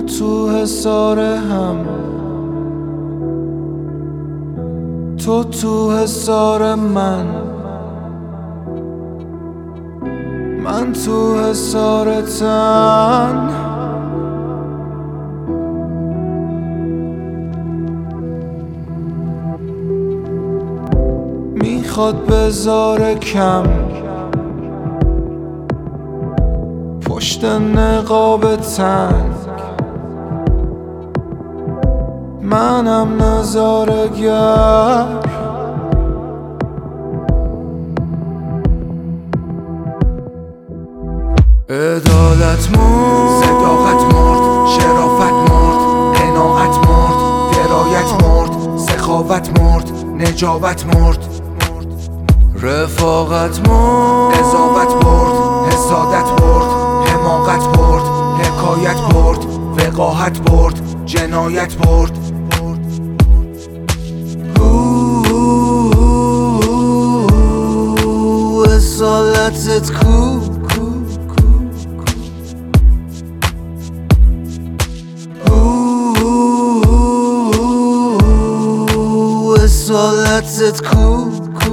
تو حصار هم، تو حصار من تو حصار تن. میخواد بذاره کم پشت نقاب تنگ، منم نظاره‌گر. عدالت مرد، صداقت مرد، شرافت مرد، قناعت مرد، درایت مرد، سخاوت مرد، نجابت مرد، رفاقت مرد، قضاوت برد، حسادت برد، حماقت برد، حکایت برد، وقاحت برد، جنایت برد. اصالتت کو، اصالتت کو.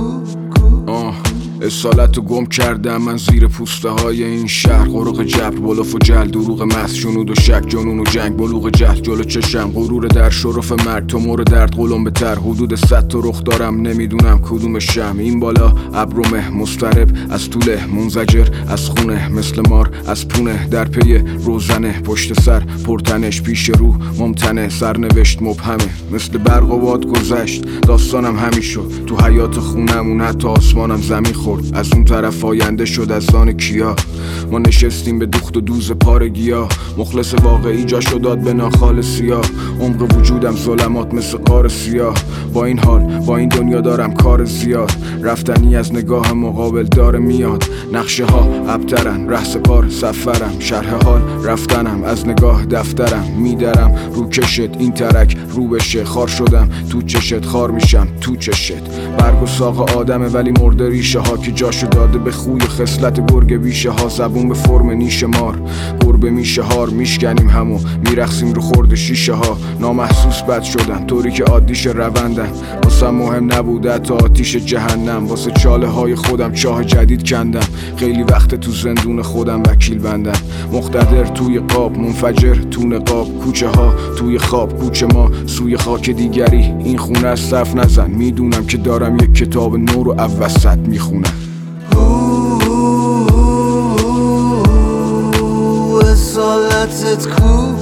اصالت رو گم کردم من زیر پوسته های این شهر. غرق جبر، بلوف و جل، دروغ محض، جنود و شک، جنون و جنگ، بلوغ جهل جلو چشم، غرور در شرف مرگ، تو مور درد قلم بتر، حدود 100 تا رخ دارم نمیدونم کدومشم. این بالا ابرومه مضطرب، از طوله منزجر، از خونه مثل مار، از پونه در پی روزنه، پشت سر پرتنش، پیش رو ممتنه، سرنوشت مبهمه، مثل برق و باد گذشت داستانم همین شد. تو حیات خونمون حتی آسمانم زمین خورد، از اون طرف آینده شد از آن کیا. ما نشستیم به دوخت و دوز پارگیا، مخلص واقعی جاشو داد به ناخال سیاه. عمق وجودم ظلمات مثل غار سیاه، با این حال با این دنیا دارم کار زیاد. رفتنی از نگاه مقابل داره میاد، نقشه ها ابترن، ره پار سفرم، شرح حال رفتنم، از نگاه دفترم میدرم رو کشت. این ترک رو بشه، خار شدم تو چشت، خار میشم تو چشت. برگ و ساق آدمه ولی مرده ریشه ها که جاشو داده به خوی خصلت گرگ بیشه ها. زبون به فرم نیش مار، گربه میشه هار، میشکنیم همو میرخسیم رو خورد شیشه ها. نامحسوس بد شدن طوری که عادیش روندن، واسه مهم نبوده تا آتیش جهنم. واسه چاله های خودم چاه جدید کندم، خیلی وقت تو زندون خودم وکیل بندم. مقتدر توی قاب، منفجر تو نقاب، کوچه ها توی خواب، کوچه ما سوی خاک دیگری. این خونه از صف نزن، میدونم که دارم یک کتاب نو رو اوسط میخونم. اصالتت کو،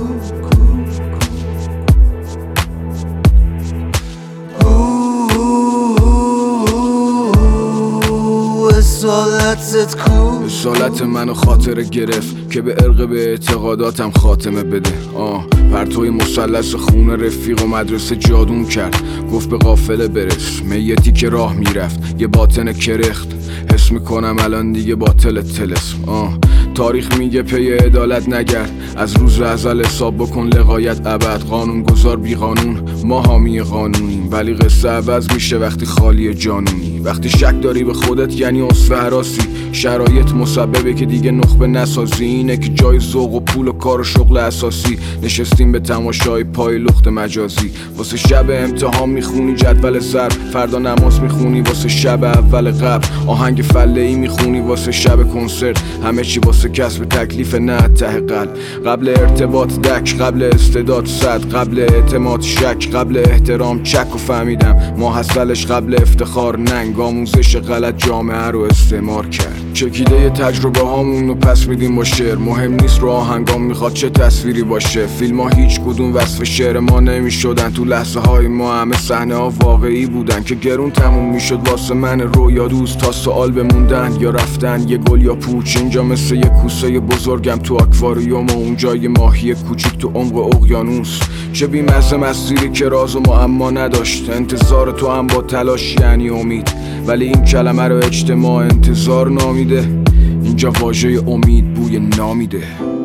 اصالتت کو. اصالت منو خاطره گرفت که به عرق به اعتقاداتم خاتمه بده. پرتوی مثلث خون رفیق و مدرسه جادون کرد، گفت به قافله برس، میتی که راه میرفت یه باطن کرخت. حس میکنم الان دیگه باطل تلسم. تاریخ میگه پی عدالت نگرد، از روز ازل حساب بکن لغایت ابد. قانون گذار بی قانون، ما حامی قانونیم، ولی قصه عوض میشه وقتی خالی جانونی. وقتی شک داری به خودت یعنی اصفه هراسی، شرایط مسببه که دیگه نخبه نسازی. اینه که جای ذوق و پول و کار و شغل اساسی، نشستیم به تماشای پای لخت مجازی. واسه شب امتحان میخونی جدول ضرب، فردا نماز میخونی واسه شب اول قبل. آهنگ فله‌ای میخونی واسه شب کنسرت، همه چی واسه کسب تکلیف نه ته قلب. قبل ارتباط دک، قبل استعداد صد، قبل اعتماد شک، قبل احترام چک. و فهمیدم ما حاصلش قبل افتخار ننگ، آموزش غلط جامعه رو استعمار کرد. چکیده تجربه هامون رو پس میدیم با شعر، مهم نیست رو آهنگام میخواد چه تصویری باشه. فیلم ها هیچ کدوم وصف شعر ما نمیشدن، تو لحظه های ما همه صحنه ها واقعی بودن که گرون تموم میشد واسه من رویا دوست. تا سوال بموندن یا رفتن، یه گل یا پوچ، اینجا مثل یه کوسه بزرگم تو آکواریوم و اونجا یه ماهی کوچیک تو عمق اقیانوس. چه بی‌مزه مسیری که راز و معما نداشت، انتظار تو هم با تلاش یعنی امید، ولی این کلمه رو اجتماع انتظار نامیده. اینجا واژه امید بوی نامیده.